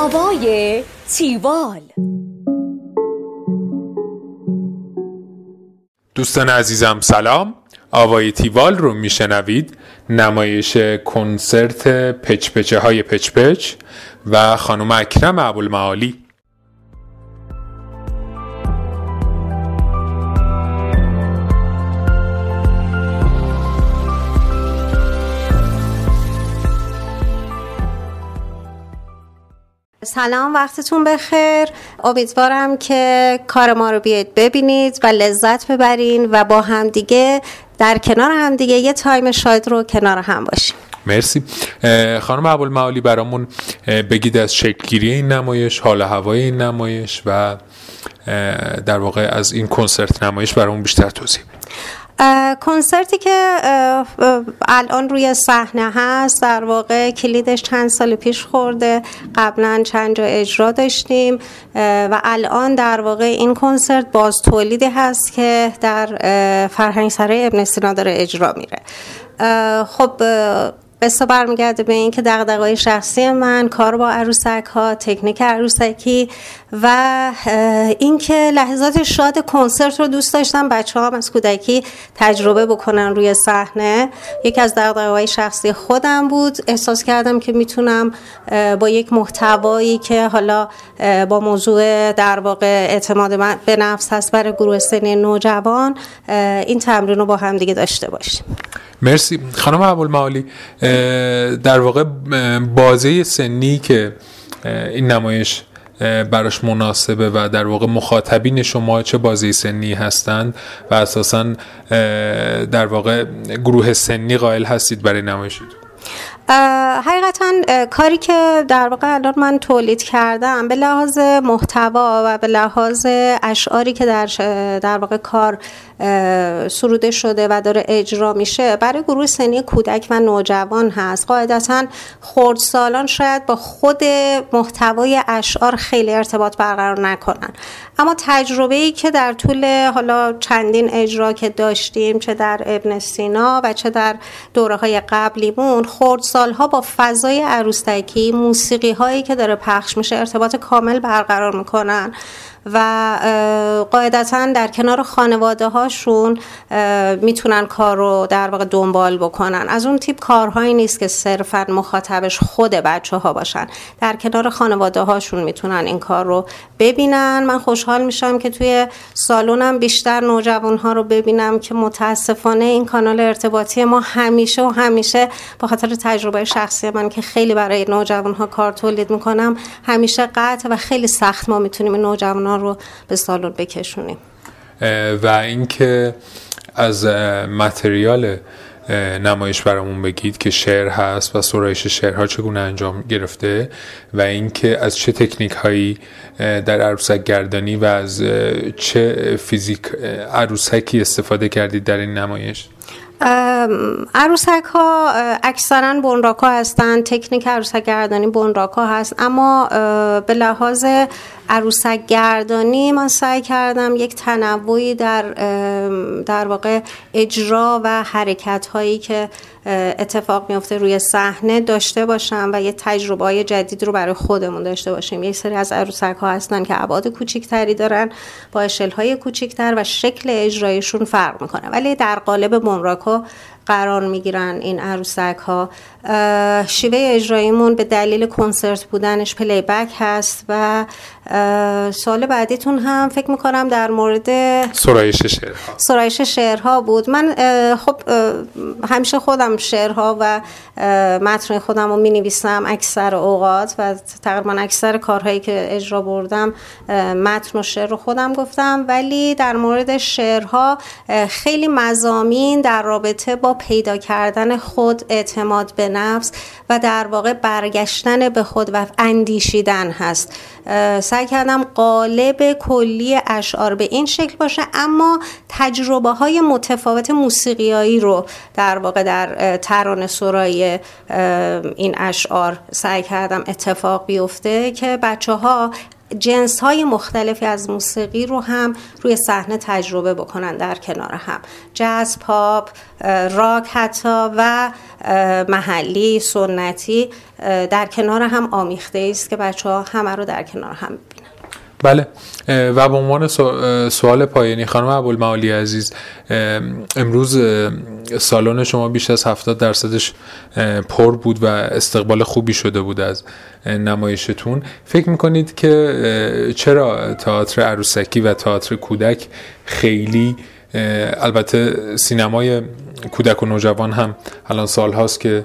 آوای تیوال. دوستان عزیزم سلام، آوای تیوال رو میشنوید. نمایش کنسرت پچپچه های پچپچ و خانم اکرم ابوالمعالی. سلام، وقتتون بخیر. امیدوارم که کار ما رو بیاید ببینید و لذت ببرین و با هم دیگه در کنار هم دیگه یه تایم شاید رو کنار هم باشیم. مرسی. خانم ابوالمعالی برامون بگید از شکلگیری این نمایش، حال هوای این نمایش و در واقع از این کنسرت نمایش برامون بیشتر توضیح بدید. کنسرتی که الان روی صحنه هست در واقع کلیدش چند سال پیش خورده. قبلا چند جا اجرا داشتیم و الان در واقع این کنسرت باز تولیدی هست که در فرهنگسرای ابن سینا داره اجرا میره. خب قصه برمیگرده به این که دغدغه‌های شخصی من کار با عروسک ها، تکنیک عروسکی و اینکه لحظات شاد کنسرت رو دوست داشتم بچه‌ها هم از کودکی تجربه بکنن روی صحنه. یکی از دغدغه‌های شخصی خودم بود. احساس کردم که میتونم با یک محتوایی که حالا با موضوع در واقع اعتماد به نفس هست برای گروه سنی نوجوان این تمرین رو با هم دیگه داشته باشیم. مرسی. خانم ابوالمعالی، در واقع بازه سنی که این نمایش براش مناسبه و در واقع مخاطبین شما چه بازه سنی هستند و اساساً در واقع گروه سنی قائل هستید برای نمایشتون؟ حقیقتا کاری که در واقع الان من تولید کردم به لحاظ محتوا و به لحاظ اشعاری که در واقع کار سروده شده و داره اجرا میشه برای گروه سنی کودک و نوجوان هست. قاعدتا خردسالان شاید با خود محتوای اشعار خیلی ارتباط برقرار نکنن، اما تجربه‌ای که در طول حالا چندین اجرا که داشتیم چه در ابن سینا و چه در دوره‌های قبلیمون، خردسال‌ها با فضای عروسکی، موسیقی‌هایی که داره پخش میشه ارتباط کامل برقرار میکنن و قاعدتاً در کنار خانواده هاشون میتونن کار رو در واقع دنبال بکنن. از اون تیپ کارهایی نیست که صرفاً مخاطبش خود بچه ها باشن، در کنار خانواده هاشون میتونن این کار رو ببینن. من خوشحال میشم که توی سالونم بیشتر نوجوان ها رو ببینم که متاسفانه این کانال ارتباطی ما همیشه با خاطر تجربه شخصی من که خیلی برای نوجوان ها کار تولید میکنم همیشه قطع و خیلی سخت ما میتونیم نوجوان ها رو به سالن بکشونیم. و اینکه از متریال نمایش برامون بگید که شعر هست و سرایش شعرها چگونه انجام گرفته و اینکه از چه تکنیک هایی در عروسک گردانی و از چه فیزیک عروسکی استفاده کردید در این نمایش؟ عروسک ها اکثرا بنراک ها هستن. تکنیک عروسک گردانی بنراک ها هست، اما به لحاظ عروسک گردانی من سعی کردم یک تنوعی در واقع اجرا و حرکت هایی که اتفاق میفته روی صحنه داشته باشم و یه تجربه های جدید رو برای خودمون داشته باشیم. یک سری از عروسک ها هستن که ابعاد کوچیکتری دارن با اشل های کوچیکتر و شکل اجرایشون فرق میکنه، ولی در قالب بنراک ها قرار میگیرن این عروسک ها. شیوه اجراییمون به دلیل کنسرت بودنش پلی بک هست و سال بعدیتون هم فکر میکنم در مورد سرایش شعرها بود. من خب همیشه خودم شعرها و متن خودم رو می نویسم اکثر اوقات و تقریبا اکثر کارهایی که اجرا بردم متن و شعر رو خودم گفتم، ولی در مورد شعرها خیلی مضامین در رابطه با پیدا کردن خود، اعتماد به نفس و در واقع برگشتن به خود و اندیشیدن هست. سعی کردم قالب کلی اشعار به این شکل باشه، اما تجربه های متفاوت موسیقیایی رو در واقع در ترانه سرایی این اشعار سعی کردم اتفاق بیفته که بچه ها جنس‌های مختلفی از موسیقی رو هم روی صحنه تجربه بکنن در کنار هم، جاز، پاپ، راک حتی و محلی، سنتی در کنار هم آمیخته است که بچه‌ها همه رو در کنار هم ببینن. بله. و به عنوان سوال پایانی خانم ابوالمعالی عزیز، امروز سالن شما بیش از 70% پر بود و استقبال خوبی شده بود از نمایشتون. فکر میکنید که چرا تئاتر عروسکی و تئاتر کودک خیلی، البته سینمای کودک و نوجوان هم الان سال هاست که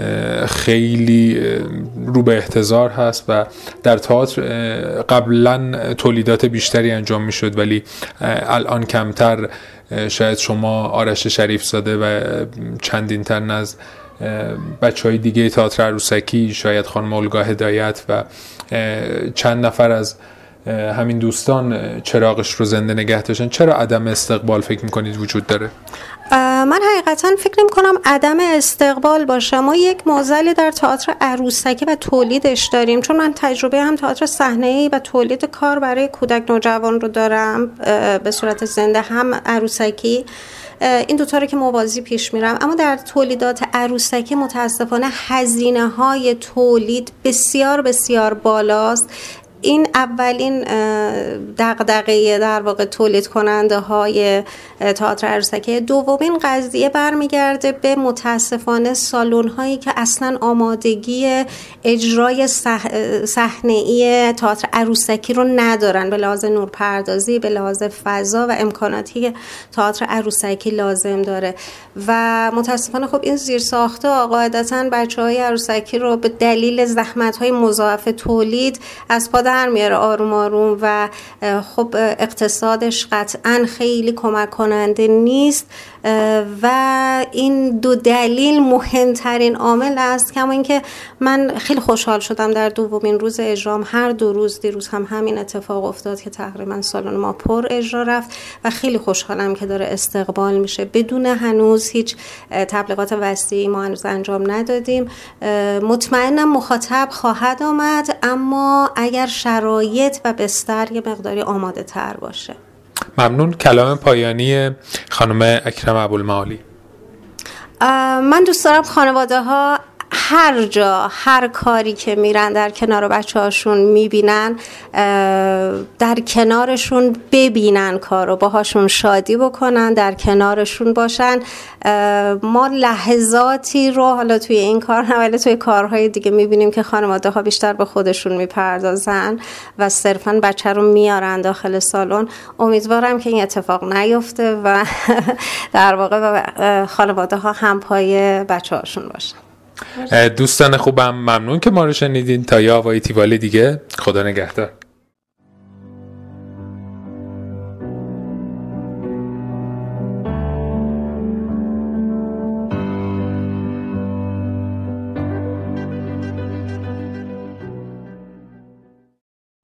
خیلی رو به احتضار هست و در تئاتر قبلا تولیدات بیشتری انجام می شد ولی الان کمتر، شاید شما آرش شریف زاده و چندین تن از بچهای دیگه تئاتر عروسکی، شاید خانم اولگا هدایت و چند نفر از همین دوستان چراغش رو زنده نگه داشتن، چرا عدم استقبال فکر میکنید وجود داره؟ من حقیقتا فکر نمی‌کنم عدم استقبال باشه. ما یک معضلی در تئاتر عروسکی و تولیدش داریم، چون من تجربه هم تئاتر صحنه‌ای و تولید کار برای کودک نوجوان رو دارم به صورت زنده، هم عروسکی. این دوتا رو که موازی پیش میرم، اما در تولیدات عروسکی متاسفانه هزینه‌های تولید بسیار بسیار بالاست. این اولین دغدغه در واقع تولید کننده های تئاتر عروسکی. دومین قضیه برمیگرده به متاسفانه سالن هایی که اصلا آمادگی اجرای صحنه‌ای تئاتر عروسکی رو ندارن، به لحاظ نورپردازی، به لحاظ فضا و امکاناتی که تئاتر عروسکی لازم داره. و متاسفانه خب این زیرساخت‌ها قاعدتاً بچه‌های عروسکی رو به دلیل زحمت‌های مضاعف تولید از پا در میاره آروم آروم و خب اقتصادش قطعاً خیلی کمک کننده نیست و این دو دلیل مهمترین عامل است. کما اینکه من خیلی خوشحال شدم در دومین روز اجرام، هر دو روز، دیروز هم همین اتفاق افتاد که تقریبا سالن ما پر اجرا رفت و خیلی خوشحالم که داره استقبال میشه. بدون هنوز هیچ تبلیغات وسیعی ما هنوز انجام ندادیم. مطمئنم مخاطب خواهد آمد، اما اگر شرایط و بستر یه مقداری آماده تر باشه. ممنون. کلام پایانی خانم اکرم ابوالمعالی. من دوست دارم خانواده ها هر جا، هر کاری که میرن در کنار بچه هاشون میبینن، در کنارشون ببینن کارو، باهاشون شادی بکنن، در کنارشون باشن. ما لحظاتی رو حالا توی این کار نه ولی توی کارهای دیگه میبینیم که خانواده ها بیشتر به خودشون میپردازن و صرفا بچه رو میارن داخل سالن. امیدوارم که این اتفاق نیفته و در واقع خانواده ها همپای بچه هاشون باشن. دوستان خوبم، ممنون که ما رو شنیدین. تا یه آوای تیوالی دیگه، خدا نگهدار.